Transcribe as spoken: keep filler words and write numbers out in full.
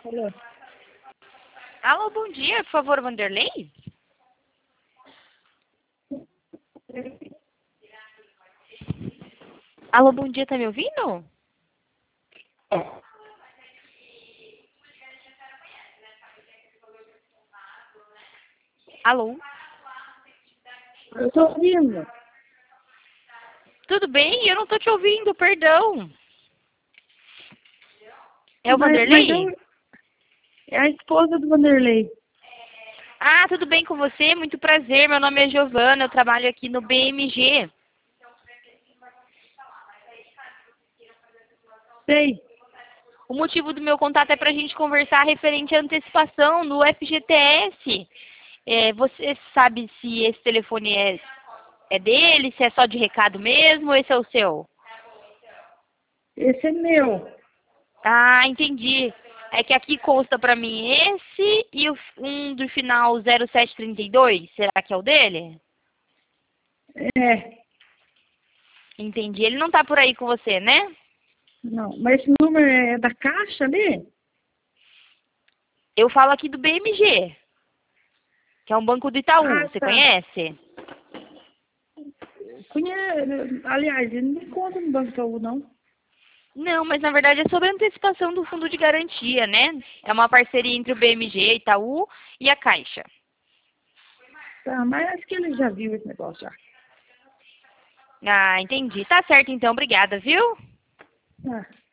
Alô? Alô, bom dia, por favor, Vanderlei? Alô, bom dia, tá me ouvindo? É. Alô? Eu tô ouvindo. Tudo bem? Eu não tô te ouvindo, perdão. É o Mas, mas Vanderlei? eu... É a esposa do Vanderlei. Ah, tudo bem com você? Muito prazer, meu nome é Giovana, eu trabalho aqui no B M G. Sei. O motivo do meu contato é pra gente conversar referente à antecipação do F G T S. É, você sabe se esse telefone é, é dele, se é só de recado mesmo, ou esse é o seu? Esse é meu. Ah, entendi. É que aqui consta pra mim esse e o- um do final zero sete trinta e dois. Será que é o dele? É. Entendi. Ele não tá por aí com você, né? Não, mas esse número é da caixa ali? Eu falo aqui do B M G, que é um banco do Itaú. Ah, Você tá. conhece? Conhe... Aliás, ele não conta no Banco Itaú, não. Não, mas na verdade é sobre a antecipação do fundo de garantia, né? É uma parceria entre o B M G, Itaú e a Caixa. Tá, mas acho que ele já viu esse negócio já. Ah, entendi. Tá certo então, obrigada, viu? Ah.